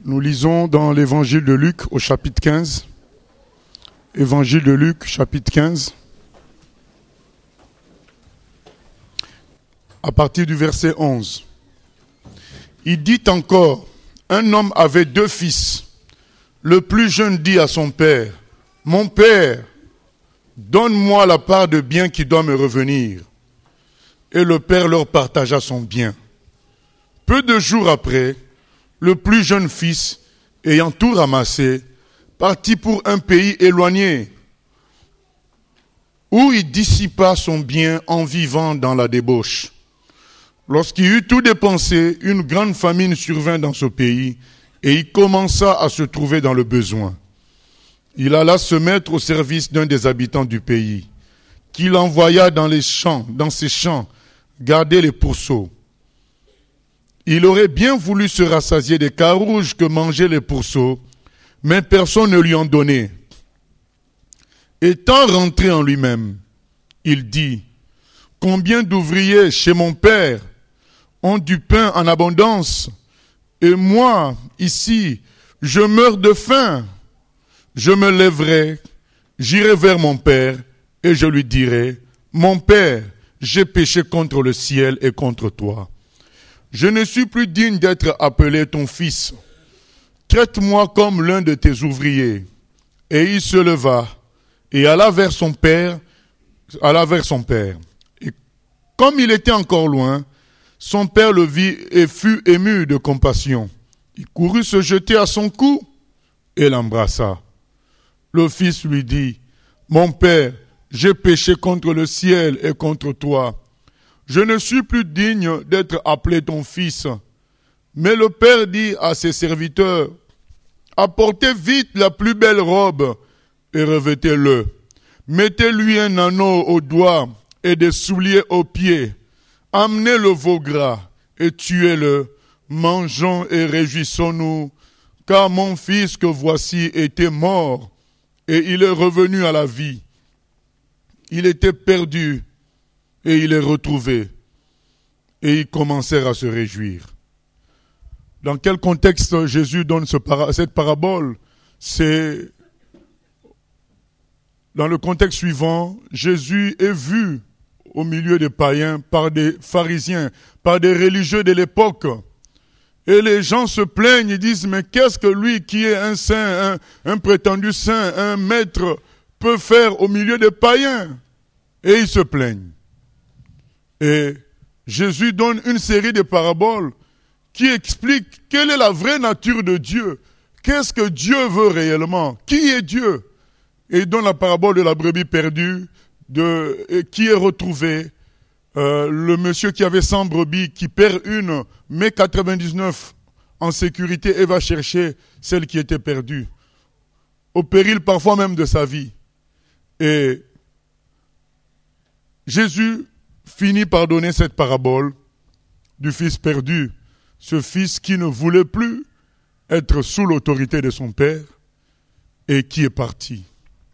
Nous lisons dans l'évangile de Luc au chapitre 15. Évangile de Luc, chapitre 15. À partir du verset 11. Il dit encore, un homme avait 2 fils. Le plus jeune dit à son père, « Mon père, donne-moi la part de bien qui doit me revenir. » Et le père leur partagea son bien. Peu de jours après, le plus jeune fils, ayant tout ramassé, partit pour un pays éloigné, où il dissipa son bien en vivant dans la débauche. Lorsqu'il eut tout dépensé, une grande famine survint dans ce pays, et il commença à se trouver dans le besoin. Il alla se mettre au service d'un des habitants du pays, qui l'envoya dans ses champs, garder les pourceaux. Il aurait bien voulu se rassasier des carouges que mangeaient les pourceaux, mais personne ne lui en donnait. Étant rentré en lui-même, il dit, « Combien d'ouvriers chez mon père ont du pain en abondance, et moi, ici, je meurs de faim. Je me lèverai, j'irai vers mon père, et je lui dirai, « Mon père, j'ai péché contre le ciel et contre toi. Je ne suis plus digne d'être appelé ton fils. Traite-moi comme l'un de tes ouvriers. » Et il se leva et alla vers son père. Et comme il était encore loin, son père le vit et fut ému de compassion. Il courut se jeter à son cou et l'embrassa. Le fils lui dit, « Mon père, j'ai péché contre le ciel et contre toi. Je ne suis plus digne d'être appelé ton fils. » Mais le père dit à ses serviteurs, « Apportez vite la plus belle robe et revêtez-le. Mettez-lui un anneau au doigt et des souliers aux pieds. Amenez le veau gras et tuez-le. Mangeons et réjouissons-nous, car mon fils que voici était mort et il est revenu à la vie. Il était perdu et il est retrouvé. » Et ils commencèrent à se réjouir. Dans quel contexte Jésus donne cette parabole? C'est dans le contexte suivant, Jésus est vu au milieu des païens par des pharisiens, par des religieux de l'époque. Et les gens se plaignent, ils disent, mais qu'est-ce que lui qui est un saint, un prétendu saint, un maître, peut faire au milieu des païens? Et ils se plaignent. Et Jésus donne une série de paraboles qui expliquent quelle est la vraie nature de Dieu. Qu'est-ce que Dieu veut réellement? Qui est Dieu? Et il donne la parabole de la brebis perdue, qui est retrouvée. Le monsieur qui avait 100 brebis, qui perd une, met 99 en sécurité et va chercher celle qui était perdue. Au péril parfois même de sa vie. Et Jésus finit par donner cette parabole du fils perdu. Ce fils qui ne voulait plus être sous l'autorité de son père et qui est parti.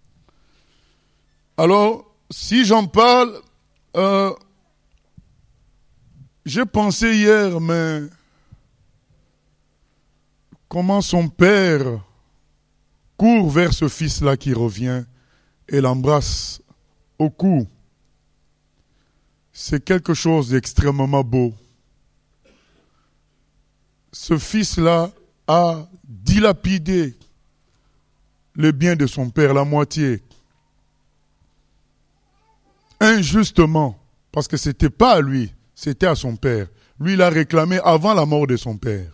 Alors, si j'en parle, j'ai pensé hier, mais comment son père court vers ce fils-là qui revient et l'embrasse au cou. C'est quelque chose d'extrêmement beau. Ce fils-là a dilapidé le bien de son père, la moitié. Injustement, parce que ce n'était pas à lui, c'était à son père. Lui, il a réclamé avant la mort de son père.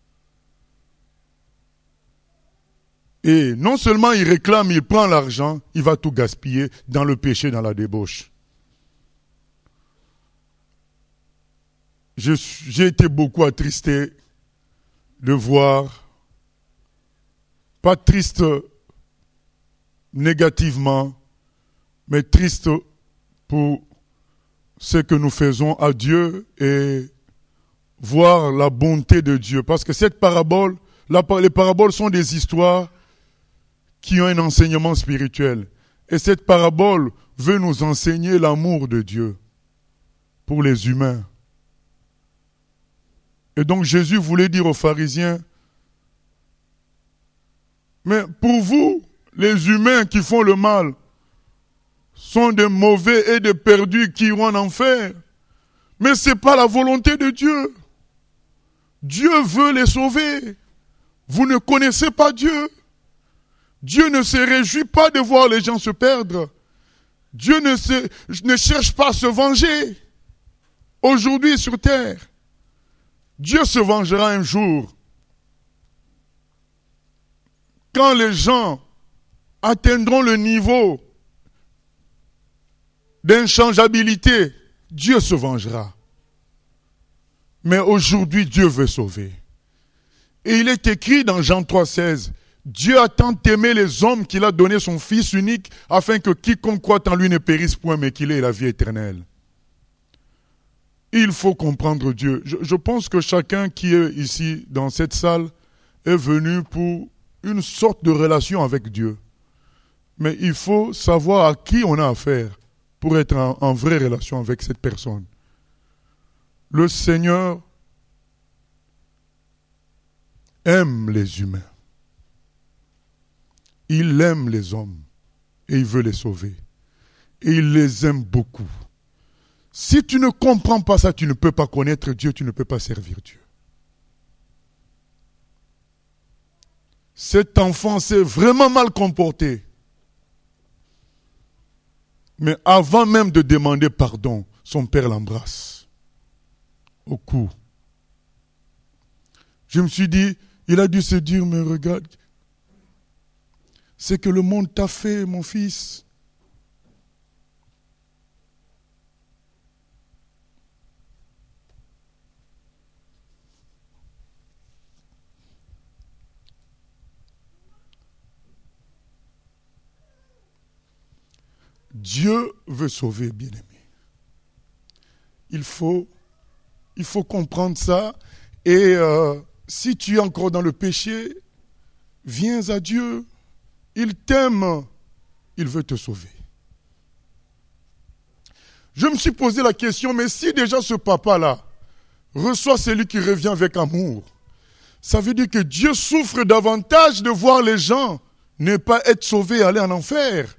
Et non seulement il réclame, il prend l'argent, il va tout gaspiller dans le péché, dans la débauche. J'ai été beaucoup attristé de voir, pas triste négativement, mais triste pour ce que nous faisons à Dieu et voir la bonté de Dieu. Parce que cette parabole, les paraboles sont des histoires qui ont un enseignement spirituel. Et cette parabole veut nous enseigner l'amour de Dieu pour les humains. Et donc Jésus voulait dire aux pharisiens, Mais pour vous, les humains qui font le mal sont des mauvais et des perdus qui iront en enfer. Mais ce n'est pas la volonté de Dieu. Dieu veut les sauver. Vous ne connaissez pas Dieu. Dieu ne se réjouit pas de voir les gens se perdre. Dieu ne cherche pas à se venger. Aujourd'hui sur terre, Dieu se vengera un jour. Quand les gens atteindront le niveau d'inchangeabilité, Dieu se vengera. Mais aujourd'hui, Dieu veut sauver. Et il est écrit dans Jean 3,16, Dieu a tant aimé les hommes qu'il a donné son Fils unique afin que quiconque croit en lui ne périsse point mais qu'il ait la vie éternelle. Il faut comprendre Dieu. Je pense que chacun qui est ici dans cette salle est venu pour une sorte de relation avec Dieu. Mais il faut savoir à qui on a affaire pour être en vraie relation avec cette personne. Le Seigneur aime les humains. Il aime les hommes et il veut les sauver. Et il les aime beaucoup. Si tu ne comprends pas ça, tu ne peux pas connaître Dieu, tu ne peux pas servir Dieu. Cet enfant s'est vraiment mal comporté. Mais avant même de demander pardon, son père l'embrasse au cou. Je me suis dit, il a dû se dire, mais regarde, c'est que le monde t'a fait, mon fils. Dieu veut sauver, bien-aimé. Il faut comprendre ça. Et si tu es encore dans le péché, viens à Dieu. Il t'aime. Il veut te sauver. Je me suis posé la question, mais si déjà ce papa-là reçoit celui qui revient avec amour, ça veut dire que Dieu souffre davantage de voir les gens ne pas être sauvés et aller en enfer.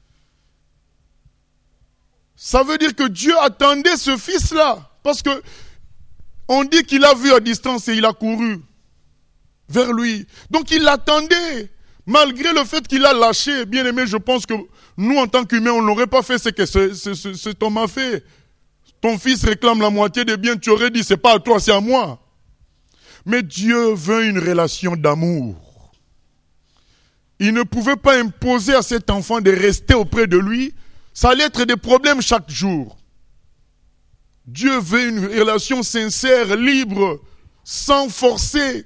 Ça veut dire que Dieu attendait ce fils-là. Parce que on dit qu'il a vu à distance et il a couru vers lui. Donc il l'attendait. Malgré le fait qu'il a lâché, bien aimé, je pense que nous, en tant qu'humains, on n'aurait pas fait ce que cet homme a fait. Ton fils réclame la moitié des biens, tu aurais dit, c'est pas à toi, c'est à moi. Mais Dieu veut une relation d'amour. Il ne pouvait pas imposer à cet enfant de rester auprès de lui. Ça allait être des problèmes chaque jour. Dieu veut une relation sincère, libre, sans forcer.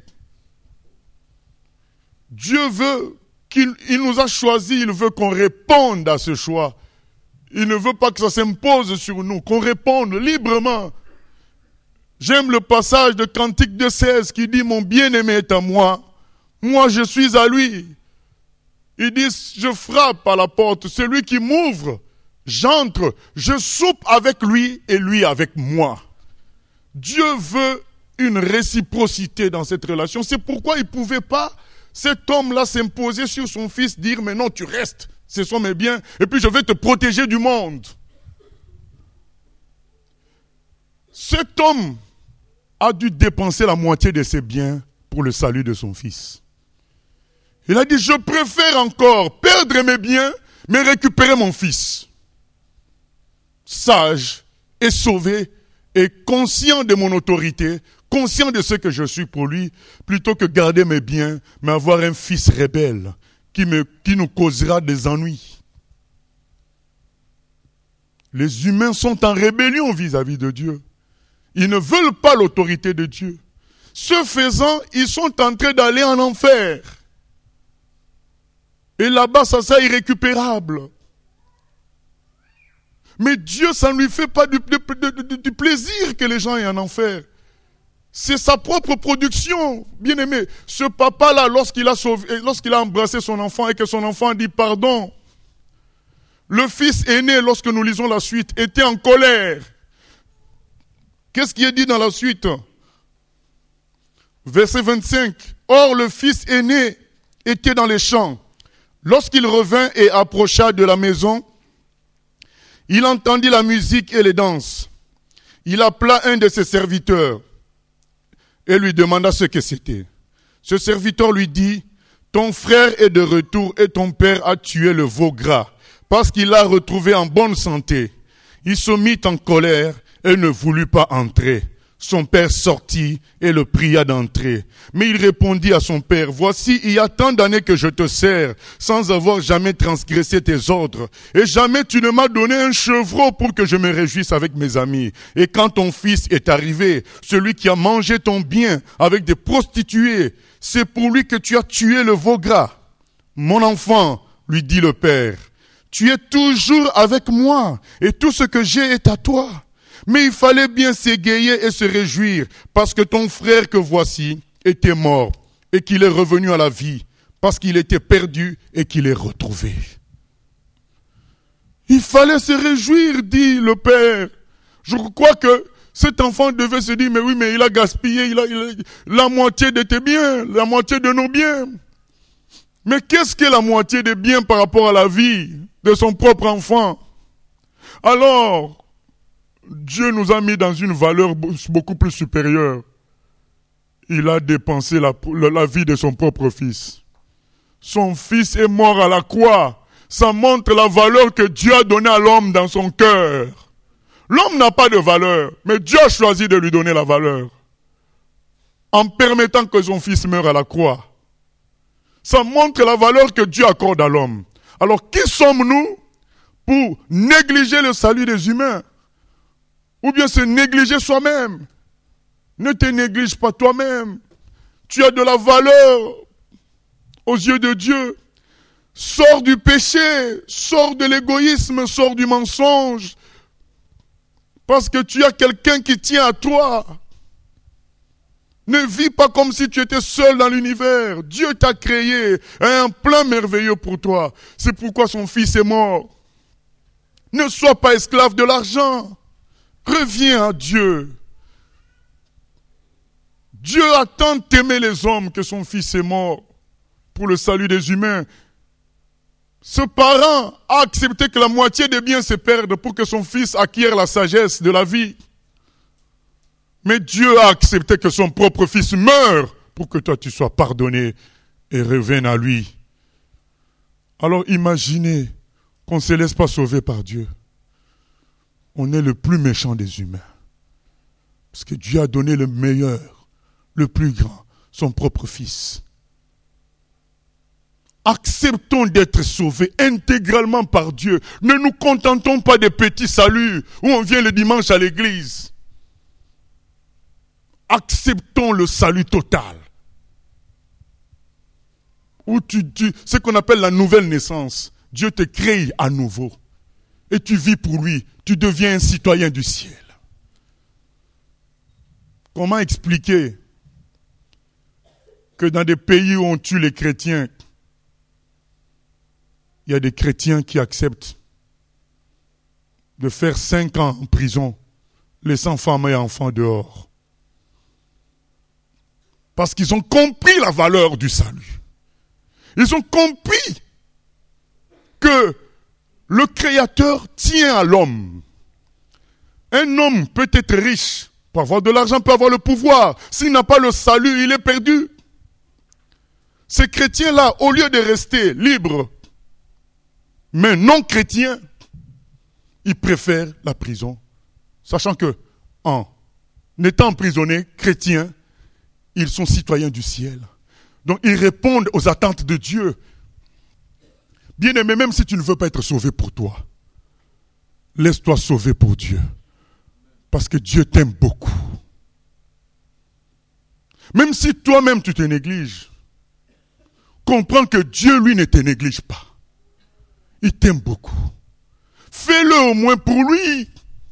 Dieu veut il nous a choisis, il veut qu'on réponde à ce choix. Il ne veut pas que ça s'impose sur nous, qu'on réponde librement. J'aime le passage de Cantique 2,16 qui dit « Mon bien-aimé est à moi, moi je suis à lui ». Il dit « Je frappe à la porte, celui qui m'ouvre, j'entre, je soupe avec lui et lui avec moi ». Dieu veut une réciprocité dans cette relation. C'est pourquoi il ne pouvait pas, cet homme-là, s'imposer sur son fils, dire « Mais non, tu restes, ce sont mes biens, et puis je vais te protéger du monde ». Cet homme a dû dépenser la moitié de ses biens pour le salut de son fils. Il a dit, je préfère encore perdre mes biens, mais récupérer mon fils. Sage et sauvé et conscient de mon autorité, conscient de ce que je suis pour lui, plutôt que garder mes biens, mais avoir un fils rebelle qui nous causera des ennuis. Les humains sont en rébellion vis-à-vis de Dieu. Ils ne veulent pas l'autorité de Dieu. Ce faisant, ils sont en train d'aller en enfer. Et là-bas, ça c'est irrécupérable. Mais Dieu, ça ne lui fait pas du plaisir que les gens aient en enfer. C'est sa propre production, bien aimé. Ce papa-là, lorsqu'il a embrassé son enfant et que son enfant dit pardon, le fils aîné, lorsque nous lisons la suite, était en colère. Qu'est-ce qui est dit dans la suite? Verset 25. Or, le fils aîné était dans les champs. Lorsqu'il revint et approcha de la maison, il entendit la musique et les danses. Il appela un de ses serviteurs et lui demanda ce que c'était. Ce serviteur lui dit, « Ton frère est de retour et ton père a tué le veau gras, parce qu'il l'a retrouvé en bonne santé. » Il se mit en colère et ne voulut pas entrer. Son père sortit et le pria d'entrer. Mais il répondit à son père, « Voici, il y a tant d'années que je te sers, sans avoir jamais transgressé tes ordres. Et jamais tu ne m'as donné un chevreau pour que je me réjouisse avec mes amis. Et quand ton fils est arrivé, celui qui a mangé ton bien avec des prostituées, c'est pour lui que tu as tué le veau gras. Mon enfant, lui dit le père, tu es toujours avec moi, et tout ce que j'ai est à toi. Mais il fallait bien s'égayer et se réjouir, parce que ton frère que voici était mort, et qu'il est revenu à la vie, parce qu'il était perdu et qu'il est retrouvé. Il fallait se réjouir, dit le père. Je crois que cet enfant devait se dire, mais oui, mais il a gaspillé, il a la moitié de tes biens, la moitié de nos biens. Mais qu'est-ce que la moitié des biens par rapport à la vie de son propre enfant? Alors, Dieu nous a mis dans une valeur beaucoup plus supérieure. Il a dépensé la vie de son propre fils. Son fils est mort à la croix. Ça montre la valeur que Dieu a donnée à l'homme dans son cœur. L'homme n'a pas de valeur, mais Dieu a choisi de lui donner la valeur. En permettant que son fils meure à la croix. Ça montre la valeur que Dieu accorde à l'homme. Alors, qui sommes-nous pour négliger le salut des humains? Ou bien se négliger soi-même? Ne te néglige pas toi-même. Tu as de la valeur aux yeux de Dieu. Sors du péché, sors de l'égoïsme, sors du mensonge. Parce que tu as quelqu'un qui tient à toi. Ne vis pas comme si tu étais seul dans l'univers. Dieu t'a créé un plan merveilleux pour toi. C'est pourquoi son fils est mort. Ne sois pas esclave de l'argent. Reviens à Dieu. Dieu a tant aimé les hommes que son fils est mort pour le salut des humains. Ce parent a accepté que la moitié des biens se perdent pour que son fils acquiert la sagesse de la vie. Mais Dieu a accepté que son propre fils meure pour que toi tu sois pardonné et reviennes à lui. Alors imaginez qu'on ne se laisse pas sauver par Dieu. On est le plus méchant des humains. Parce que Dieu a donné le meilleur, le plus grand, son propre fils. Acceptons d'être sauvés intégralement par Dieu. Ne nous contentons pas des petits saluts où on vient le dimanche à l'église. Acceptons le salut total. Où ce qu'on appelle la nouvelle naissance. Dieu te crée à nouveau. Et tu vis pour lui. Tu deviens un citoyen du ciel. Comment expliquer que dans des pays où on tue les chrétiens, il y a des chrétiens qui acceptent de faire 5 ans en prison, laissant femmes et enfants dehors. Parce qu'ils ont compris la valeur du salut. Ils ont compris que le Créateur tient à l'homme. Un homme peut être riche, peut avoir de l'argent, peut avoir le pouvoir. S'il n'a pas le salut, il est perdu. Ces chrétiens-là, au lieu de rester libres, mais non chrétiens, ils préfèrent la prison. Sachant que, en étant emprisonnés, chrétiens, ils sont citoyens du ciel. Donc ils répondent aux attentes de Dieu. Bien-aimé, même si tu ne veux pas être sauvé pour toi, laisse-toi sauver pour Dieu. Parce que Dieu t'aime beaucoup. Même si toi-même tu te négliges, comprends que Dieu, lui, ne te néglige pas. Il t'aime beaucoup. Fais-le au moins pour lui.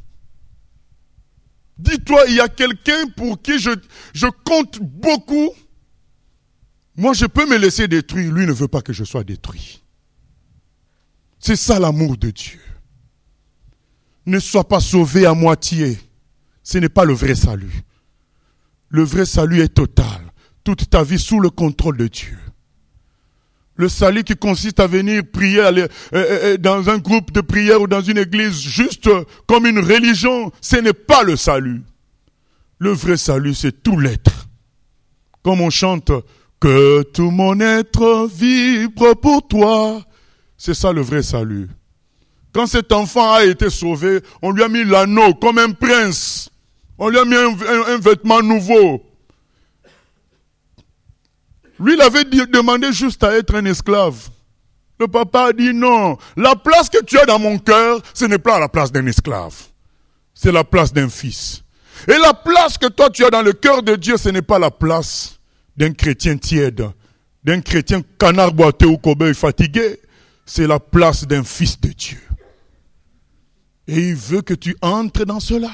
Dis-toi, il y a quelqu'un pour qui je compte beaucoup. Moi, je peux me laisser détruire. Lui ne veut pas que je sois détruit. C'est ça l'amour de Dieu. Ne sois pas sauvé à moitié. Ce n'est pas le vrai salut. Le vrai salut est total. Toute ta vie sous le contrôle de Dieu. Le salut qui consiste à venir prier dans un groupe de prière ou dans une église juste comme une religion, ce n'est pas le salut. Le vrai salut, c'est tout l'être. Comme on chante « Que tout mon être vibre pour toi », c'est ça le vrai salut. Quand cet enfant a été sauvé, on lui a mis l'anneau comme un prince. On lui a mis un vêtement nouveau. Lui, il avait demandé juste à être un esclave. Le papa a dit non. La place que tu as dans mon cœur, ce n'est pas la place d'un esclave. C'est la place d'un fils. Et la place que toi tu as dans le cœur de Dieu, ce n'est pas la place d'un chrétien tiède, d'un chrétien canard boiteux ou cobaye fatigué. C'est la place d'un fils de Dieu. Et il veut que tu entres dans cela.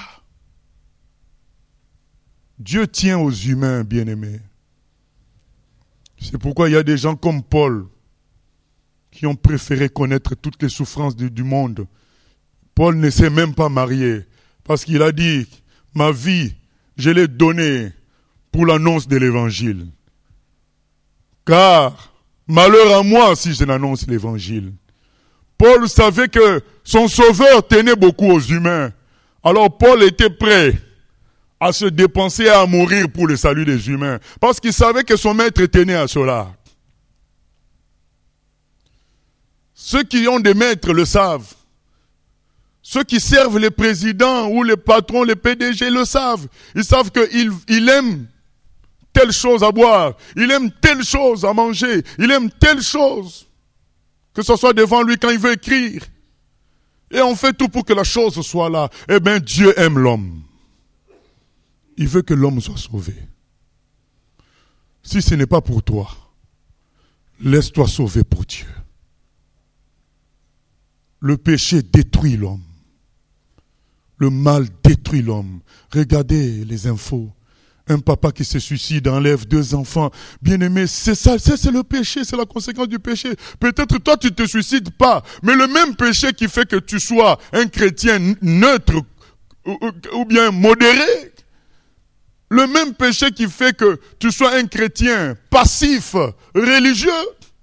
Dieu tient aux humains, bien-aimés. C'est pourquoi il y a des gens comme Paul qui ont préféré connaître toutes les souffrances du monde. Paul ne s'est même pas marié parce qu'il a dit « Ma vie, je l'ai donnée pour l'annonce de l'évangile. Car malheur à moi si je n'annonce l'évangile. » Paul savait que son sauveur tenait beaucoup aux humains. Alors Paul était prêt à se dépenser et à mourir pour le salut des humains. Parce qu'il savait que son maître tenait à cela. Ceux qui ont des maîtres le savent. Ceux qui servent les présidents ou les patrons, les PDG le savent. Ils savent qu'il aime telle chose à boire. Il aime telle chose à manger. Il aime telle chose. Que ce soit devant lui quand il veut écrire. Et on fait tout pour que la chose soit là. Eh bien, Dieu aime l'homme. Il veut que l'homme soit sauvé. Si ce n'est pas pour toi, laisse-toi sauver pour Dieu. Le péché détruit l'homme. Le mal détruit l'homme. Regardez les infos. Un papa qui se suicide enlève 2 enfants. Bien-aimé, c'est ça, c'est le péché, c'est la conséquence du péché. Peut-être toi tu te suicides pas, mais le même péché qui fait que tu sois un chrétien neutre ou bien modéré, le même péché qui fait que tu sois un chrétien passif, religieux,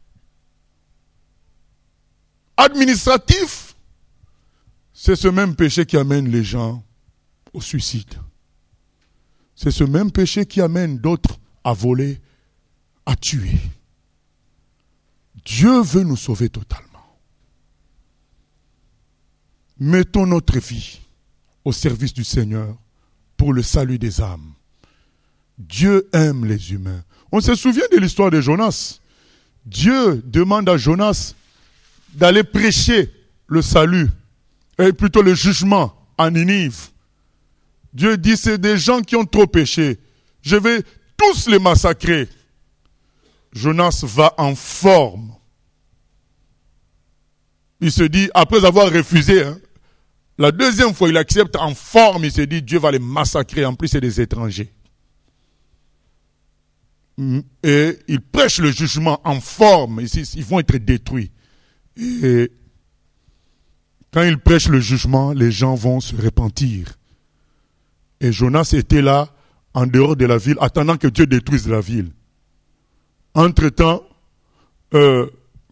administratif, c'est ce même péché qui amène les gens au suicide. C'est ce même péché qui amène d'autres à voler, à tuer. Dieu veut nous sauver totalement. Mettons notre vie au service du Seigneur pour le salut des âmes. Dieu aime les humains. On se souvient de l'histoire de Jonas. Dieu demande à Jonas d'aller prêcher le salut, et plutôt le jugement à Ninive. Dieu dit, c'est des gens qui ont trop péché. Je vais tous les massacrer. Jonas va en forme. Il se dit, après avoir refusé, la deuxième fois, il accepte en forme. Il se dit, Dieu va les massacrer. En plus, c'est des étrangers. Et il prêche le jugement en forme. Ils vont être détruits. Et quand il prêche le jugement, les gens vont se repentir. Et Jonas était là, en dehors de la ville, attendant que Dieu détruise la ville. Entre-temps, la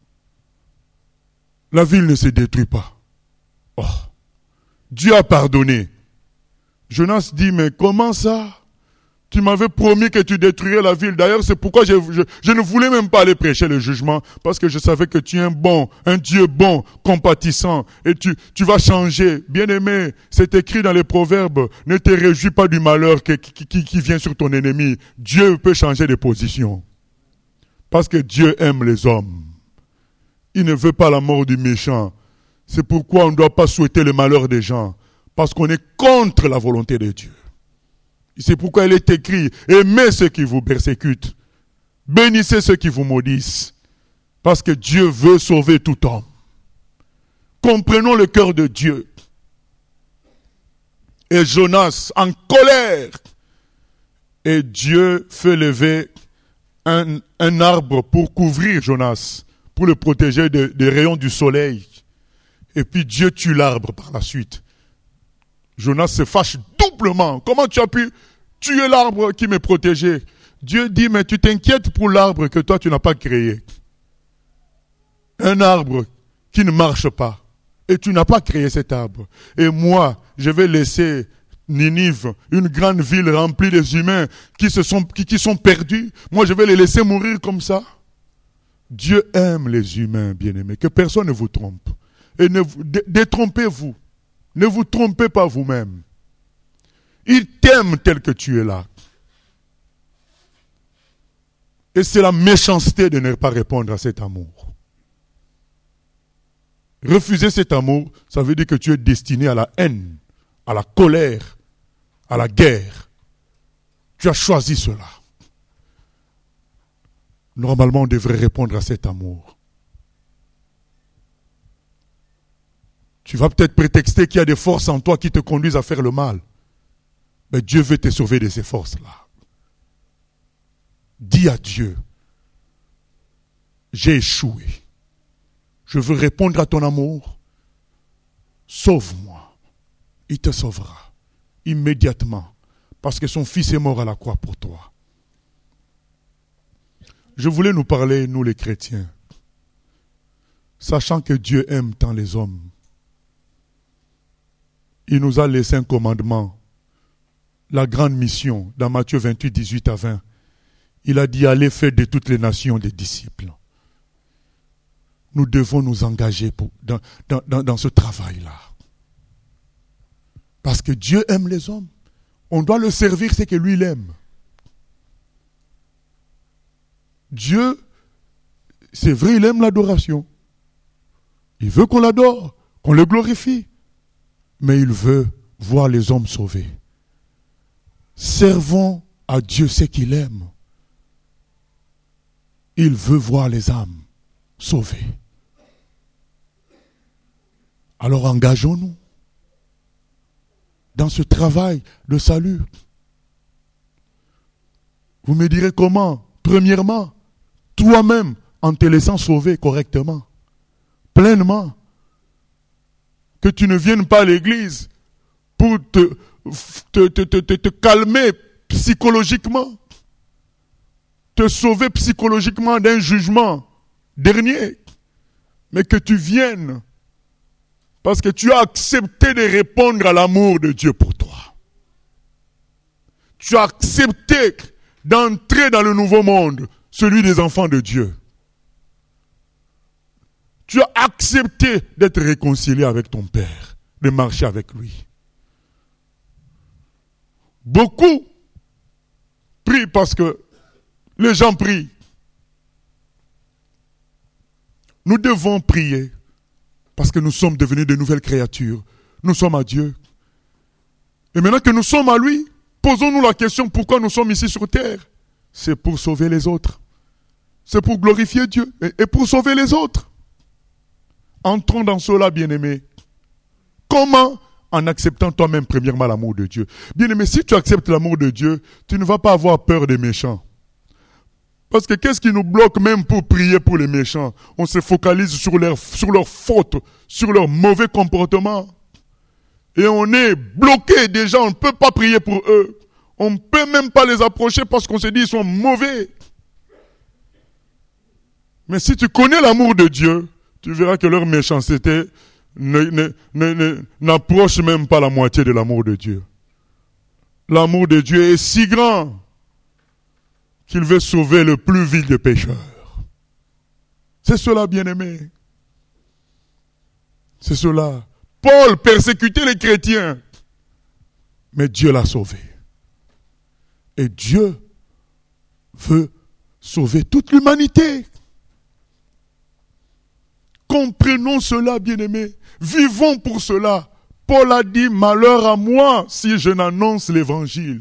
ville ne se détruit pas. Oh, Dieu a pardonné. Jonas dit, mais comment ça? Tu m'avais promis que tu détruirais la ville. D'ailleurs, c'est pourquoi je ne voulais même pas aller prêcher le jugement, parce que je savais que tu es un Dieu bon, compatissant, et tu vas changer. Bien-aimé, c'est écrit dans les Proverbes, ne te réjouis pas du malheur qui vient sur ton ennemi. Dieu peut changer de position. Parce que Dieu aime les hommes. Il ne veut pas la mort du méchant. C'est pourquoi on ne doit pas souhaiter le malheur des gens, parce qu'on est contre la volonté de Dieu. C'est pourquoi il est écrit, aimez ceux qui vous persécutent, bénissez ceux qui vous maudissent, parce que Dieu veut sauver tout homme. Comprenons le cœur de Dieu. Et Jonas, en colère, et Dieu fait lever un arbre pour couvrir Jonas, pour le protéger des rayons du soleil. Et puis Dieu tue l'arbre par la suite. Jonas se fâche doublement. Comment tu as pu tuer l'arbre qui me protégeait? Dieu dit, mais tu t'inquiètes pour l'arbre que toi tu n'as pas créé. un arbre qui ne marche pas. Et tu n'as pas créé cet arbre. Et moi, je vais laisser Ninive, une grande ville remplie des humains qui sont perdus. Moi, je vais les laisser mourir comme ça. Dieu aime les humains, bien-aimés. Que personne ne vous trompe. Et détrompez-vous. Ne vous trompez pas vous-même. Il t'aime tel que tu es là. Et c'est la méchanceté de ne pas répondre à cet amour. Refuser cet amour, ça veut dire que tu es destiné à la haine, à la colère, à la guerre. Tu as choisi cela. Normalement, on devrait répondre à cet amour. Tu vas peut-être prétexter qu'il y a des forces en toi qui te conduisent à faire le mal. Mais Dieu veut te sauver de ces forces-là. Dis à Dieu, j'ai échoué. Je veux répondre à ton amour. Sauve-moi. Il te sauvera immédiatement parce que son fils est mort à la croix pour toi. Je voulais nous parler, nous les chrétiens, sachant que Dieu aime tant les hommes. Il nous a laissé un commandement, la grande mission, dans Matthieu 28, 18 à 20. Il a dit, allez faire de toutes les nations des disciples. Nous devons nous engager dans ce travail-là. Parce que Dieu aime les hommes. On doit le servir, c'est que lui, il aime. Dieu, c'est vrai, il aime l'adoration. Il veut qu'on l'adore, qu'on le glorifie. Mais il veut voir les hommes sauvés. Servons à Dieu ce qu'il aime. Il veut voir les âmes sauvées. Alors engageons-nous dans ce travail de salut. Vous me direz comment? Premièrement, toi-même, en te laissant sauver correctement, pleinement. Que tu ne viennes pas à l'église pour te calmer psychologiquement, te sauver psychologiquement d'un jugement dernier, mais que tu viennes parce que tu as accepté de répondre à l'amour de Dieu pour toi. Tu as accepté d'entrer dans le nouveau monde, celui des enfants de Dieu. Tu as accepté d'être réconcilié avec ton Père, de marcher avec lui. Beaucoup prient parce que les gens prient. Nous devons prier parce que nous sommes devenus de nouvelles créatures. Nous sommes à Dieu. Et maintenant que nous sommes à lui, posons-nous la question pourquoi nous sommes ici sur terre. C'est pour sauver les autres. C'est pour glorifier Dieu et pour sauver les autres. Entrons dans cela, bien-aimés. Comment? En acceptant toi-même premièrement l'amour de Dieu. Bien-aimé, si tu acceptes l'amour de Dieu, tu ne vas pas avoir peur des méchants. Parce que qu'est-ce qui nous bloque même pour prier pour les méchants? On se focalise sur leurs fautes, sur leurs mauvais comportements. Et on est bloqué déjà, on ne peut pas prier pour eux. On ne peut même pas les approcher parce qu'on se dit qu'ils sont mauvais. Mais si tu connais l'amour de Dieu, tu verras que leur méchanceté n'approche même pas la moitié de l'amour de Dieu. L'amour de Dieu est si grand qu'il veut sauver le plus vil des pécheurs. C'est cela, bien-aimé. C'est cela. Paul persécutait les chrétiens, mais Dieu l'a sauvé. Et Dieu veut sauver toute l'humanité. Comprenons cela, bien-aimés. Vivons pour cela. Paul a dit, malheur à moi si je n'annonce l'évangile.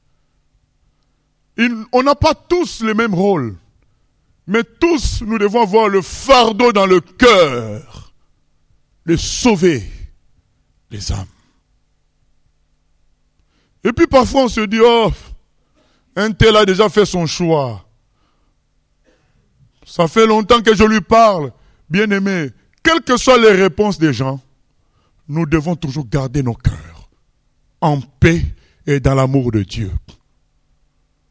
On n'a pas tous le même rôle. Mais tous, nous devons avoir le fardeau dans le cœur de sauver les âmes. Et puis parfois on se dit, oh, un tel a déjà fait son choix. Ça fait longtemps que je lui parle. Bien-aimé, quelles que soient les réponses des gens, nous devons toujours garder nos cœurs en paix et dans l'amour de Dieu.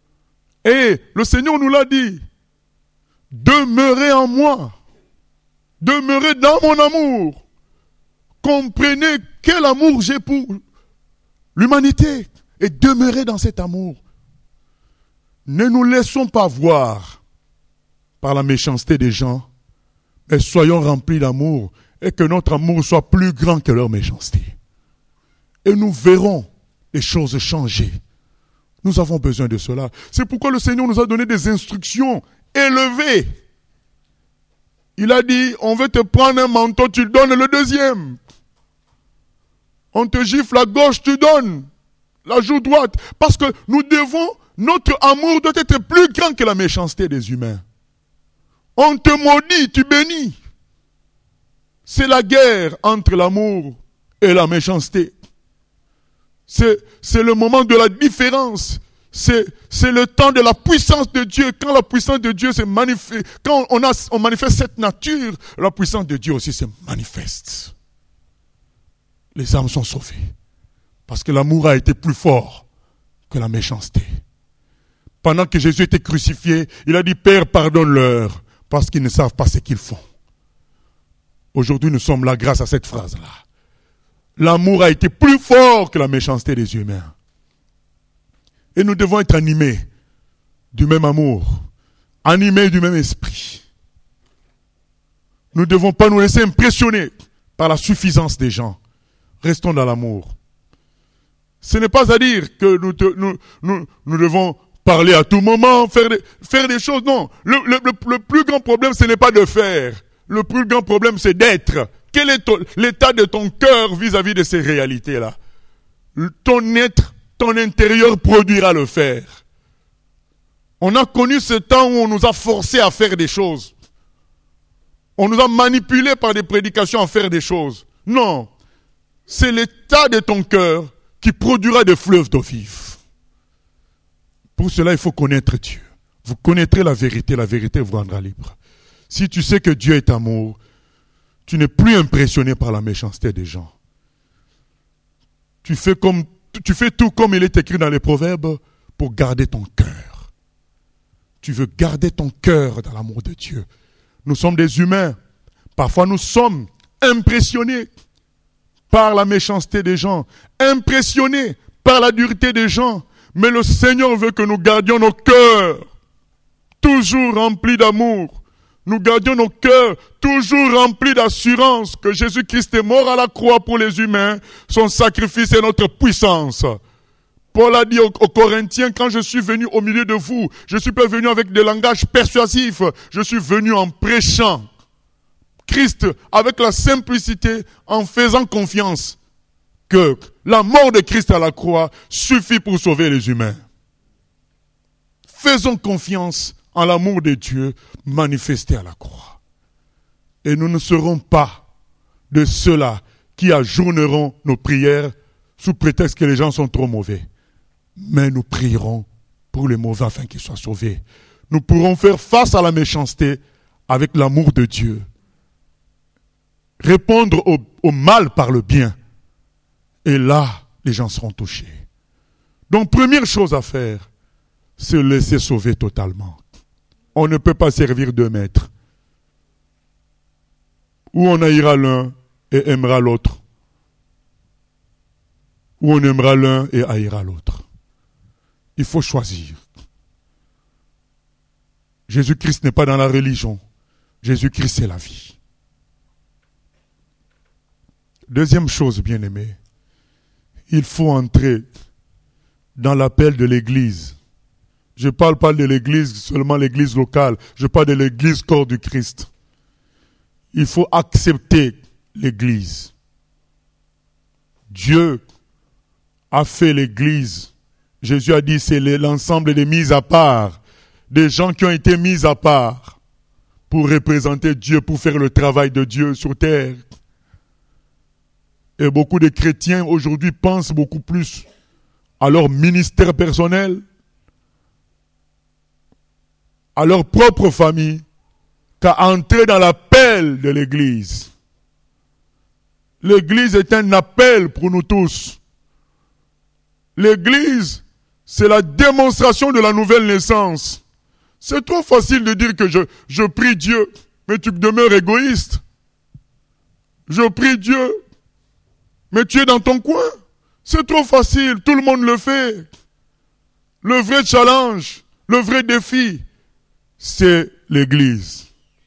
Et le Seigneur nous l'a dit, demeurez en moi Demeurez dans mon amour. Comprenez quel amour j'ai pour l'humanité et demeurez dans cet amour. Ne nous laissons pas voir par la méchanceté des gens, mais soyons remplis d'amour et que notre amour soit plus grand que leur méchanceté. Et nous verrons les choses changer. Nous avons besoin de cela. C'est pourquoi le Seigneur nous a donné des instructions élevées. Il a dit, on veut te prendre un manteau, tu donnes le deuxième. On te gifle la gauche, tu donnes la joue droite. Parce que notre amour doit être plus grand que la méchanceté des humains. On te maudit, tu bénis. C'est la guerre entre l'amour et la méchanceté. C'est le moment de la différence. C'est le temps de la puissance de Dieu. Quand la puissance de Dieu se manifeste, quand on manifeste cette nature, la puissance de Dieu aussi se manifeste. Les âmes sont sauvées. Parce que l'amour a été plus fort que la méchanceté. Pendant que Jésus était crucifié, il a dit, Père, pardonne-leur, parce qu'ils ne savent pas ce qu'ils font. Aujourd'hui, nous sommes là grâce à cette phrase-là. L'amour a été plus fort que la méchanceté des humains. Et nous devons être animés du même amour, animés du même esprit. Nous ne devons pas nous laisser impressionner par la suffisance des gens. Restons dans l'amour. Ce n'est pas à dire que nous devons parler à tout moment, faire des choses. Non, le plus grand problème, ce n'est pas de faire. Le plus grand problème, c'est d'être. Quel est l'état de ton cœur vis-à-vis de ces réalités-là? Ton être, ton intérieur produira le faire. On a connu ce temps où on nous a forcés à faire des choses. On nous a manipulés par des prédications à faire des choses. Non, c'est l'état de ton cœur qui produira des fleuves d'eau vive. Pour cela, il faut connaître Dieu. Vous connaîtrez la vérité vous rendra libre. Si tu sais que Dieu est amour, tu n'es plus impressionné par la méchanceté des gens. Tu fais tout comme il est écrit dans les Proverbes pour garder ton cœur. Tu veux garder ton cœur dans l'amour de Dieu. Nous sommes des humains. Parfois nous sommes impressionnés par la méchanceté des gens, impressionnés par la dureté des gens. Mais le Seigneur veut que nous gardions nos cœurs toujours remplis d'amour. Nous gardions nos cœurs toujours remplis d'assurance que Jésus-Christ est mort à la croix pour les humains. Son sacrifice est notre puissance. Paul a dit aux Corinthiens, quand je suis venu au milieu de vous, je ne suis pas venu avec des langages persuasifs, je suis venu en prêchant Christ avec la simplicité, en faisant confiance que la mort de Christ à la croix suffit pour sauver les humains. Faisons confiance en l'amour de Dieu manifesté à la croix. Et nous ne serons pas de ceux-là qui ajourneront nos prières sous prétexte que les gens sont trop mauvais. Mais nous prierons pour les mauvais afin qu'ils soient sauvés. Nous pourrons faire face à la méchanceté avec l'amour de Dieu. Répondre au mal par le bien. Et là, les gens seront touchés. Donc, première chose à faire, se laisser sauver totalement. On ne peut pas servir deux maîtres. Ou on haïra l'un et aimera l'autre. Ou on aimera l'un et haïra l'autre. Il faut choisir. Jésus-Christ n'est pas dans la religion. Jésus-Christ, c'est la vie. Deuxième chose, bien-aimé, il faut entrer dans l'appel de l'Église. Je ne parle pas de l'Église, seulement l'Église locale. Je parle de l'Église corps du Christ. Il faut accepter l'Église. Dieu a fait l'Église. Jésus a dit c'est l'ensemble des mis à part, des gens qui ont été mis à part pour représenter Dieu, pour faire le travail de Dieu sur terre. Et beaucoup de chrétiens aujourd'hui pensent beaucoup plus à leur ministère personnel, à leur propre famille, qu'à entrer dans l'appel de l'Église. L'Église est un appel pour nous tous. L'Église, c'est la démonstration de la nouvelle naissance. C'est trop facile de dire que je prie Dieu, mais tu demeures égoïste. Je prie Dieu. Mais tu es dans ton coin. C'est trop facile, tout le monde le fait. Le vrai challenge, le vrai défi, c'est l'Église.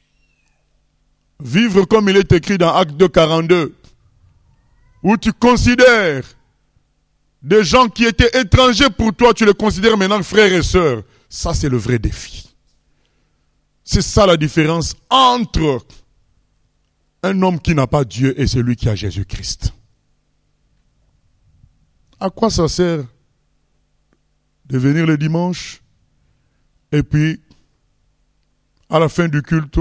Vivre comme il est écrit dans Actes 2:42, où tu considères des gens qui étaient étrangers pour toi, tu les considères maintenant frères et sœurs. Ça, c'est le vrai défi. C'est ça la différence entre un homme qui n'a pas Dieu et celui qui a Jésus-Christ. À quoi ça sert de venir le dimanche et puis à la fin du culte,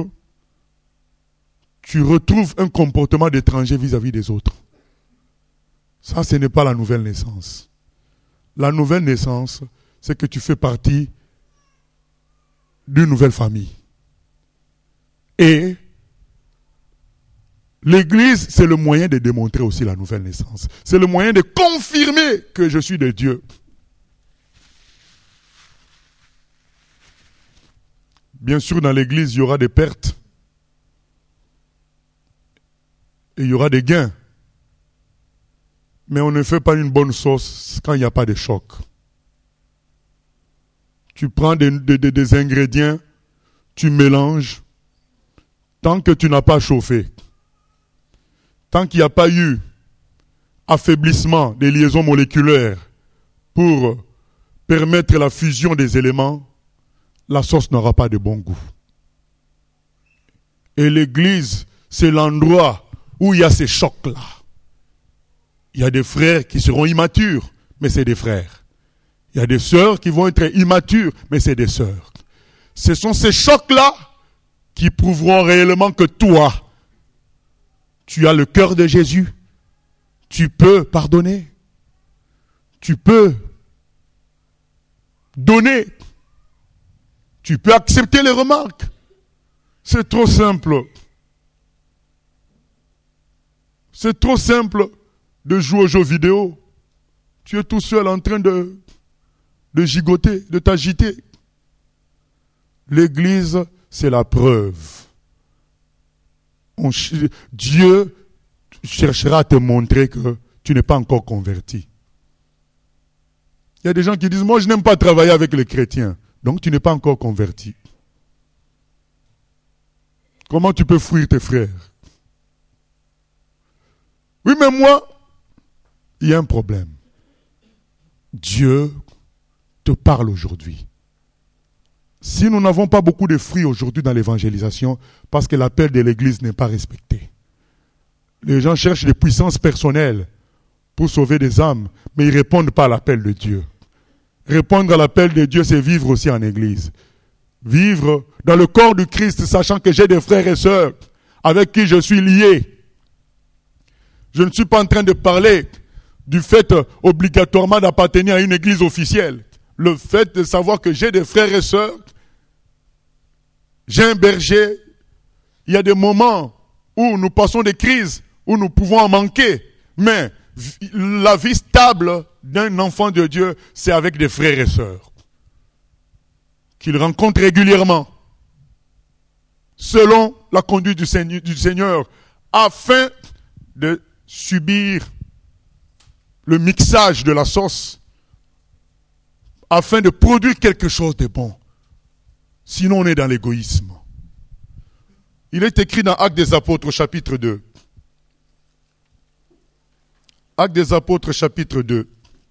tu retrouves un comportement d'étranger vis-à-vis des autres? Ça, ce n'est pas la nouvelle naissance. La nouvelle naissance, c'est que tu fais partie d'une nouvelle famille. Et l'Église, c'est le moyen de démontrer aussi la nouvelle naissance. C'est le moyen de confirmer que je suis de Dieu. Bien sûr, dans l'Église, il y aura des pertes. Et il y aura des gains. Mais on ne fait pas une bonne sauce quand il n'y a pas de choc. Tu prends des ingrédients, tu mélanges. Tant que tu n'as pas chauffé, tant qu'il n'y a pas eu affaiblissement des liaisons moléculaires pour permettre la fusion des éléments, la sauce n'aura pas de bon goût. Et l'Église, c'est l'endroit où il y a ces chocs-là. Il y a des frères qui seront immatures, mais c'est des frères. Il y a des sœurs qui vont être immatures, mais c'est des sœurs. Ce sont ces chocs-là qui prouveront réellement que toi, tu as le cœur de Jésus. Tu peux pardonner. Tu peux donner. Tu peux accepter les remarques. C'est trop simple. C'est trop simple de jouer aux jeux vidéo. Tu es tout seul en train de gigoter, de t'agiter. L'Église, c'est la preuve. Dieu cherchera à te montrer que tu n'es pas encore converti. Il y a des gens qui disent, moi je n'aime pas travailler avec les chrétiens. Donc tu n'es pas encore converti. Comment tu peux fuir tes frères? Oui, mais moi, il y a un problème. Dieu te parle aujourd'hui. Si nous n'avons pas beaucoup de fruits aujourd'hui dans l'évangélisation, parce que l'appel de l'Église n'est pas respecté. Les gens cherchent des puissances personnelles pour sauver des âmes, mais ils ne répondent pas à l'appel de Dieu. Répondre à l'appel de Dieu, c'est vivre aussi en Église. Vivre dans le corps du Christ, sachant que j'ai des frères et sœurs avec qui je suis lié. Je ne suis pas en train de parler du fait obligatoirement d'appartenir à une église officielle. Le fait de savoir que j'ai des frères et sœurs, j'ai un berger, il y a des moments où nous passons des crises, où nous pouvons en manquer. Mais la vie stable d'un enfant de Dieu, c'est avec des frères et sœurs qu'il rencontre régulièrement, selon la conduite du Seigneur, afin de subir le mixage de la sauce, afin de produire quelque chose de bon. Sinon, on est dans l'égoïsme. Il est écrit dans Actes des Apôtres, chapitre 2. Actes des Apôtres, chapitre 2.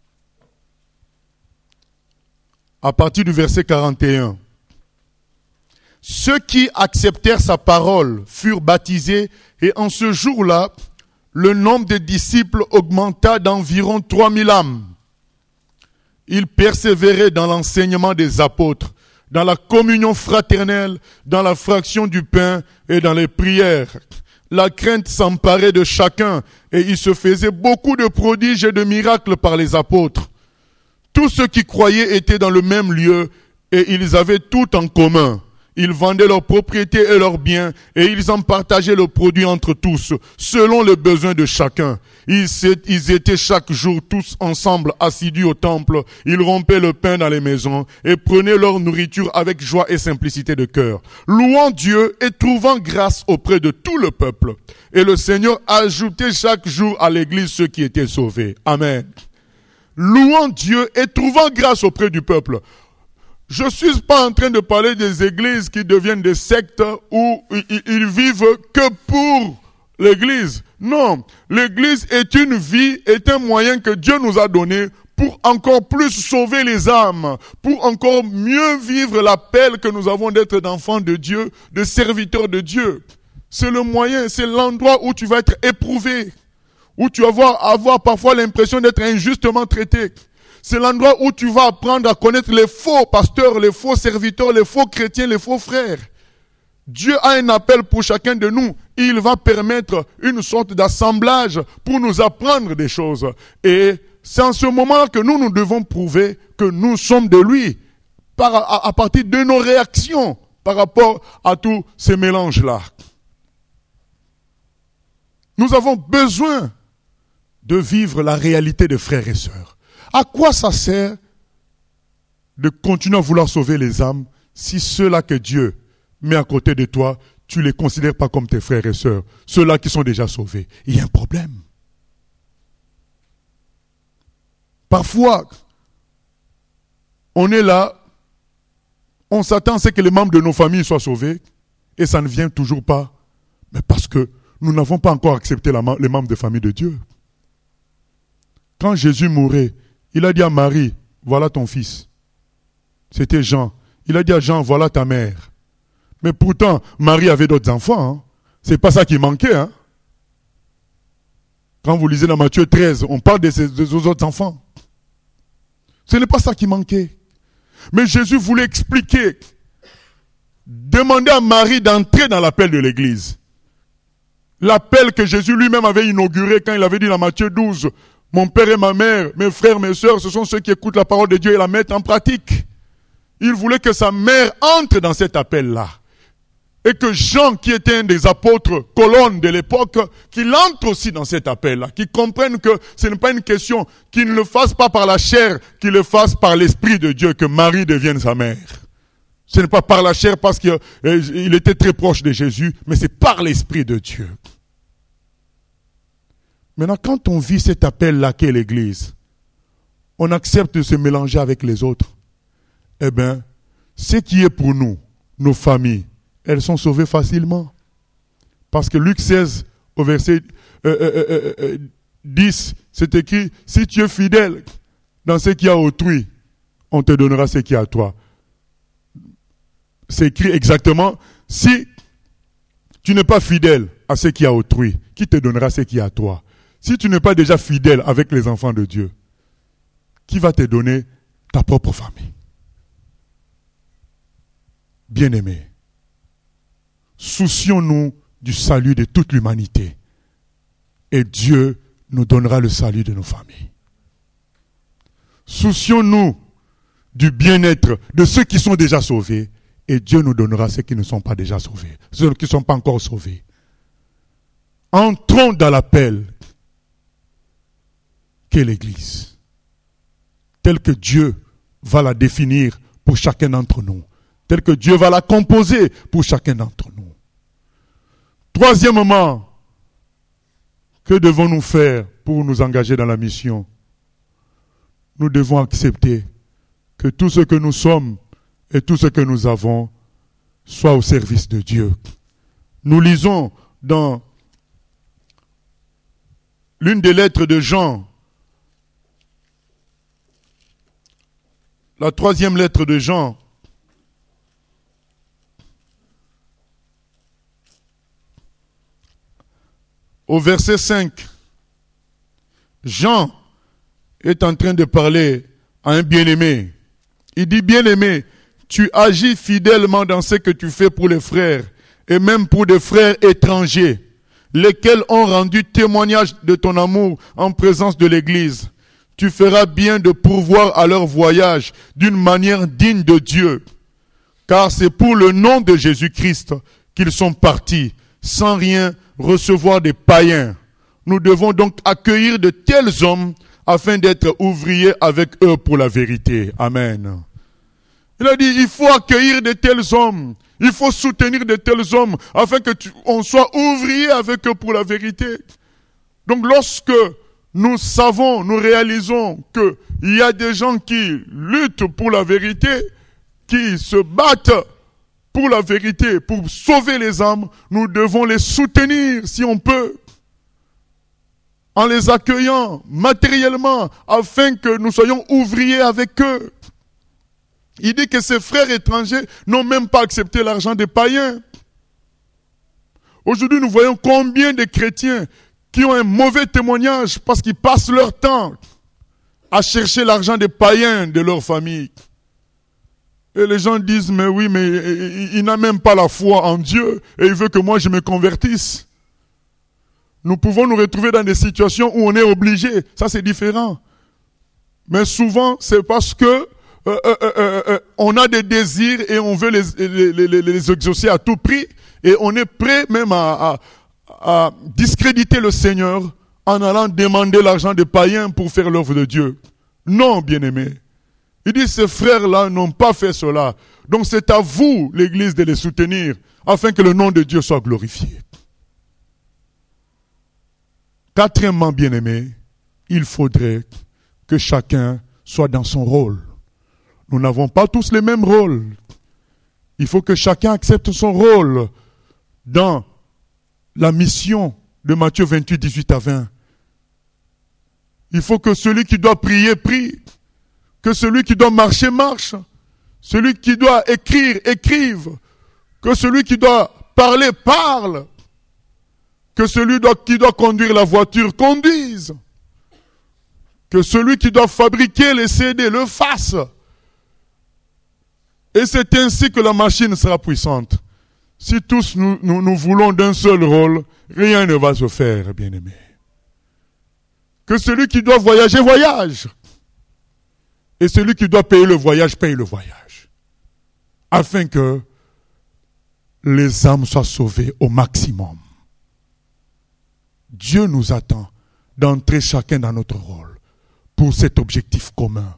À partir du verset 41. Ceux qui acceptèrent sa parole furent baptisés, et en ce jour-là, le nombre de disciples augmenta d'environ 3000 âmes. Ils persévéraient dans l'enseignement des apôtres, dans la communion fraternelle, dans la fraction du pain et dans les prières. La crainte s'emparait de chacun et il se faisait beaucoup de prodiges et de miracles par les apôtres. Tous ceux qui croyaient étaient dans le même lieu et ils avaient tout en commun. Ils vendaient leurs propriétés et leurs biens et ils en partageaient le produit entre tous, selon les besoins de chacun. Ils étaient chaque jour tous ensemble assidus au temple. Ils rompaient le pain dans les maisons et prenaient leur nourriture avec joie et simplicité de cœur, louant Dieu et trouvant grâce auprès de tout le peuple. Et le Seigneur ajoutait chaque jour à l'église ceux qui étaient sauvés. Amen. Louant Dieu et trouvant grâce auprès du peuple. Je suis pas en train de parler des églises qui deviennent des sectes où ils vivent que pour l'église. Non, l'église est une vie, est un moyen que Dieu nous a donné pour encore plus sauver les âmes, pour encore mieux vivre l'appel que nous avons d'être d'enfants de Dieu, de serviteurs de Dieu. C'est le moyen, c'est l'endroit où tu vas être éprouvé, où tu vas avoir parfois l'impression d'être injustement traité. C'est l'endroit où tu vas apprendre à connaître les faux pasteurs, les faux serviteurs, les faux chrétiens, les faux frères. Dieu a un appel pour chacun de nous. Il va permettre une sorte d'assemblage pour nous apprendre des choses. Et c'est en ce moment-là que nous devons prouver que nous sommes de lui à partir de nos réactions par rapport à tous ces mélanges-là. Nous avons besoin de vivre la réalité de frères et sœurs. À quoi ça sert de continuer à vouloir sauver les âmes si ceux-là que Dieu met à côté de toi, tu ne les considères pas comme tes frères et sœurs, ceux-là qui sont déjà sauvés? Il y a un problème. Parfois, on est là, on s'attend à ce que les membres de nos familles soient sauvés, et ça ne vient toujours pas, mais parce que nous n'avons pas encore accepté les membres de famille de Dieu. Quand Jésus mourait, il a dit à Marie, voilà ton fils. C'était Jean. Il a dit à Jean, voilà ta mère. Mais pourtant, Marie avait d'autres enfants. Hein. C'est pas ça qui manquait. Hein. Quand vous lisez dans Matthieu 13, on parle des autres enfants. Ce n'est pas ça qui manquait. Mais Jésus voulait expliquer, demander à Marie d'entrer dans l'appel de l'Église. L'appel que Jésus lui-même avait inauguré quand il avait dit dans Matthieu 12, mon père et ma mère, mes frères, mes sœurs, ce sont ceux qui écoutent la parole de Dieu et la mettent en pratique. Il voulait que sa mère entre dans cet appel-là. Et que Jean, qui était un des apôtres colonnes de l'époque, qu'il entre aussi dans cet appel-là. Qu'il comprenne que ce n'est pas une question, qu'il ne le fasse pas par la chair, qu'il le fasse par l'Esprit de Dieu, que Marie devienne sa mère. Ce n'est pas par la chair parce qu'il était très proche de Jésus, mais c'est par l'Esprit de Dieu. Maintenant, quand on vit cet appel-là qu'est l'Église, on accepte de se mélanger avec les autres. Eh bien, ce qui est pour nous, nos familles, elles sont sauvées facilement. Parce que Luc 16, au verset 10, c'est écrit, si tu es fidèle dans ce qui est à autrui, on te donnera ce qui est à toi. C'est écrit exactement, si tu n'es pas fidèle à ce qui est à autrui, qui te donnera ce qui est à toi? Si tu n'es pas déjà fidèle avec les enfants de Dieu, qui va te donner ta propre famille? Bien-aimés, soucions-nous du salut de toute l'humanité et Dieu nous donnera le salut de nos familles. Soucions-nous du bien-être de ceux qui sont déjà sauvés et Dieu nous donnera ceux qui ne sont pas déjà sauvés, ceux qui ne sont pas encore sauvés. Entrons dans l'appel qu'est l'Église, telle que Dieu va la définir pour chacun d'entre nous, telle que Dieu va la composer pour chacun d'entre nous. Troisièmement, que devons-nous faire pour nous engager dans la mission? Nous devons accepter que tout ce que nous sommes et tout ce que nous avons soit au service de Dieu. Nous lisons dans l'une des lettres de Jean, la 3e lettre de Jean, au verset 5, Jean est en train de parler à un bien-aimé. Il dit, bien-aimé, tu agis fidèlement dans ce que tu fais pour les frères, et même pour des frères étrangers, lesquels ont rendu témoignage de ton amour en présence de l'Église. Tu feras bien de pourvoir à leur voyage d'une manière digne de Dieu, car c'est pour le nom de Jésus-Christ qu'ils sont partis, sans rien recevoir des païens. Nous devons donc accueillir de tels hommes afin d'être ouvriers avec eux pour la vérité. Amen. Il a dit, il faut accueillir de tels hommes. Il faut soutenir de tels hommes afin qu'on soit ouvriers avec eux pour la vérité. Donc lorsque nous savons, nous réalisons qu'il y a des gens qui luttent pour la vérité, qui se battent pour la vérité, pour sauver les âmes, nous devons les soutenir si on peut, en les accueillant matériellement, afin que nous soyons ouvriers avec eux. Il dit que ces frères étrangers n'ont même pas accepté l'argent des païens. Aujourd'hui, nous voyons combien de chrétiens qui ont un mauvais témoignage parce qu'ils passent leur temps à chercher l'argent des païens de leur famille. Et les gens disent, mais oui, mais il n'a même pas la foi en Dieu et il veut que moi je me convertisse. Nous pouvons nous retrouver dans des situations où on est obligé. Ça, c'est différent. Mais souvent, c'est parce que on a des désirs et on veut les exaucer à tout prix. Et on est prêt même à discréditer le Seigneur en allant demander l'argent des païens pour faire l'œuvre de Dieu. Non, bien-aimés. Il dit, ces frères-là n'ont pas fait cela. Donc c'est à vous, l'Église, de les soutenir, afin que le nom de Dieu soit glorifié. Quatrièmement, bien-aimés, il faudrait que chacun soit dans son rôle. Nous n'avons pas tous les mêmes rôles. Il faut que chacun accepte son rôle dans la mission de Matthieu 28, 18 à 20. Il faut que celui qui doit prier, prie. Que celui qui doit marcher, marche. Celui qui doit écrire, écrive. Que celui qui doit parler, parle. Que celui qui doit conduire la voiture, conduise. Que celui qui doit fabriquer les CD, le fasse. Et c'est ainsi que la machine sera puissante. Si tous nous voulons d'un seul rôle, rien ne va se faire, bien-aimés. Que celui qui doit voyager, voyage. Et celui qui doit payer le voyage, paye le voyage. Afin que les âmes soient sauvées au maximum. Dieu nous attend d'entrer chacun dans notre rôle pour cet objectif commun.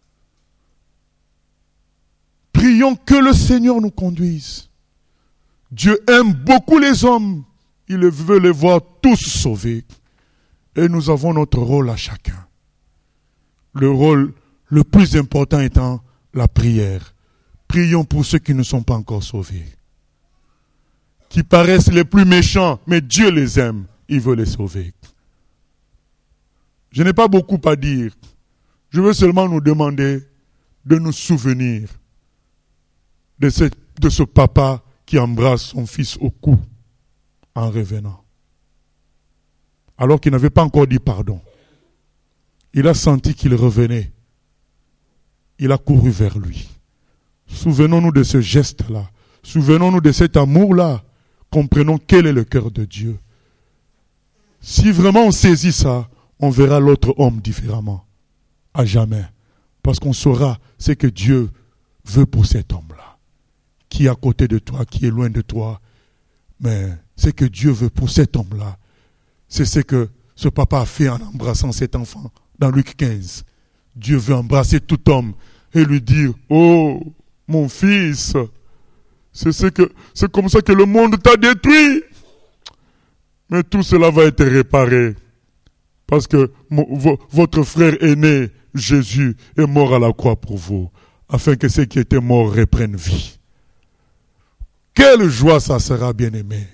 Prions que le Seigneur nous conduise. Dieu aime beaucoup les hommes. Il veut les voir tous sauvés. Et nous avons notre rôle à chacun. Le rôle le plus important étant la prière. Prions pour ceux qui ne sont pas encore sauvés. Qui paraissent les plus méchants, mais Dieu les aime. Il veut les sauver. Je n'ai pas beaucoup à dire. Je veux seulement nous demander de nous souvenir de ce papa qui embrasse son fils au cou en revenant. Alors qu'il n'avait pas encore dit pardon. Il a senti qu'il revenait. Il a couru vers lui. Souvenons-nous de ce geste-là. Souvenons-nous de cet amour-là. Comprenons quel est le cœur de Dieu. Si vraiment on saisit ça, on verra l'autre homme différemment. À jamais. Parce qu'on saura ce que Dieu veut pour cet homme-là. Qui est à côté de toi, qui est loin de toi. Mais ce que Dieu veut pour cet homme-là, c'est ce que ce papa a fait en embrassant cet enfant. Dans Luc 15, Dieu veut embrasser tout homme et lui dire, oh, mon fils, c'est comme ça que le monde t'a détruit. Mais tout cela va être réparé. Parce que votre frère aîné, Jésus, est mort à la croix pour vous, afin que ceux qui étaient morts reprennent vie. Quelle joie ça sera, bien-aimé.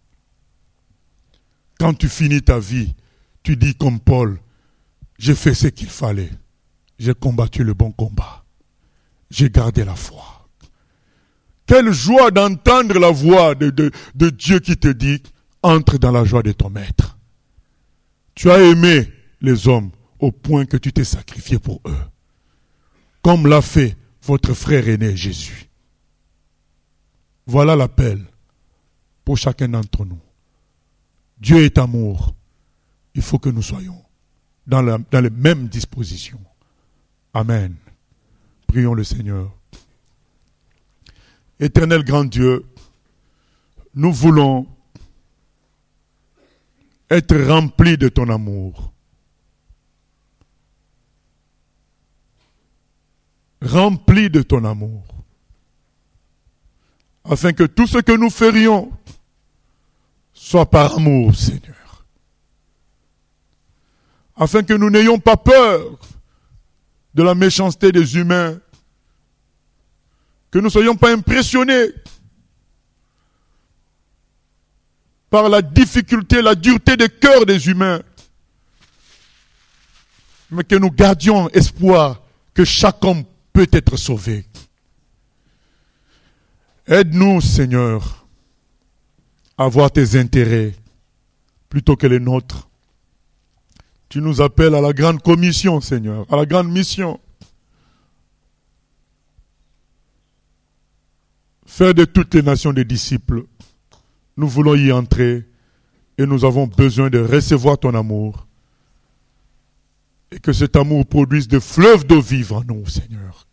Quand tu finis ta vie, tu dis comme Paul, j'ai fait ce qu'il fallait. J'ai combattu le bon combat. J'ai gardé la foi. Quelle joie d'entendre la voix de Dieu qui te dit, entre dans la joie de ton maître. Tu as aimé les hommes au point que tu t'es sacrifié pour eux. Comme l'a fait votre frère aîné Jésus. Voilà l'appel pour chacun d'entre nous. Dieu est amour. Il faut que nous soyons dans les mêmes dispositions. Amen. Prions le Seigneur. Éternel grand Dieu, nous voulons être remplis de ton amour. Remplis de ton amour. Afin que tout ce que nous ferions soit par amour, Seigneur. Afin que nous n'ayons pas peur de la méchanceté des humains. Que nous ne soyons pas impressionnés par la difficulté, la dureté des cœurs des humains. Mais que nous gardions espoir que chaque homme peut être sauvé. Aide-nous, Seigneur, à voir tes intérêts plutôt que les nôtres. Tu nous appelles à la grande commission, Seigneur, à la grande mission. Faire de toutes les nations des disciples. Nous voulons y entrer et nous avons besoin de recevoir ton amour. Et que cet amour produise des fleuves d'eau vive en nous, Seigneur.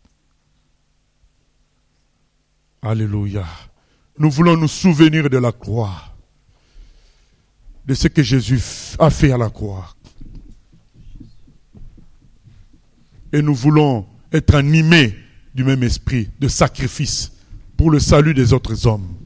Alléluia. Nous voulons nous souvenir de la croix. De ce que Jésus a fait à la croix. Et nous voulons être animés du même esprit de sacrifice pour le salut des autres hommes.